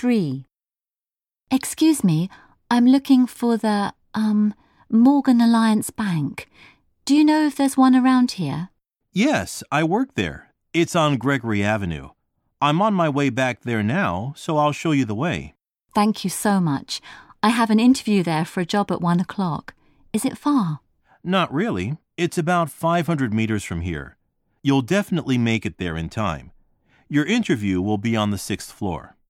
3. Excuse me, I'm looking for the, Morgan Alliance Bank. Do you know if there's one around here? Yes, I work there. It's on Gregory Avenue. I'm on my way back there now, so I'll show you the way. Thank you so much. I have an interview there for a job at 1 o'clock. Is it far? Not really. It's about 500 meters from here. You'll definitely make it there in time. Your interview will be on the 6th floor.